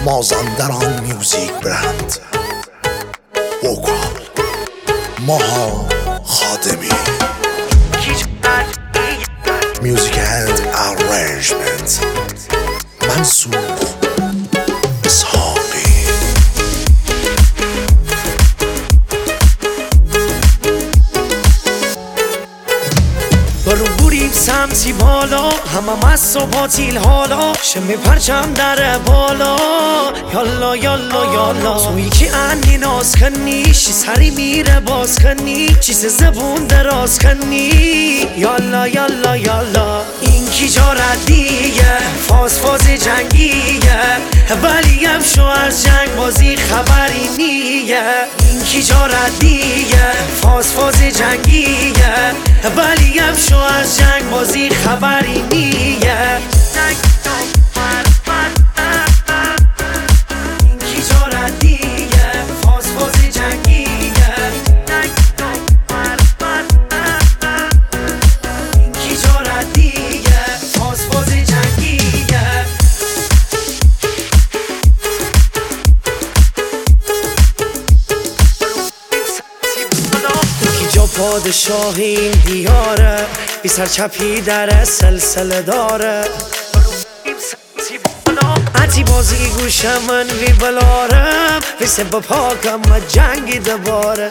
مازندران میوزیک برند وکال ماها خادمی میوزیک اند ارنجمنت منصور اسحاقی. برو بریم سمتی بالا، همه مست و باطیل حالا، شمی پرچم در بالا، یالا یالا یالا. تویی که انی ناز کنی، شی سری میره باز کنی، چیز زبون دراز کنی، یالا یالا یالا. این کی جا ردیه، فاز جنگیه، ولی هم شو از جنگ بازی خبری نیه. این کی جا ردیه، فاز جنگیه، ولی هم شو از جنگ بازی خبری نیه. این کی جا ردیه، فاز جنگیه، این کی جا ردیه، فاز جنگیه. جا پادشاه این دیاره، بی سر چپی در سلسله داره، عتی بازی گوش من وی بلارم، وی سب پاکم و جنگی دباره.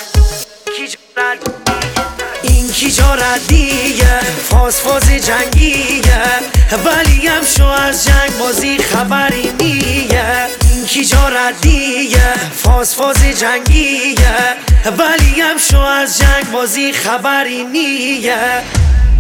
این کی جا ردیه، فاز جنگیه، ولی هم شو از جنگ بازی خبری نیه. این کی جا ردیه، فاز جنگیه، ولی هم شو از جنگ بازی خبری نیه.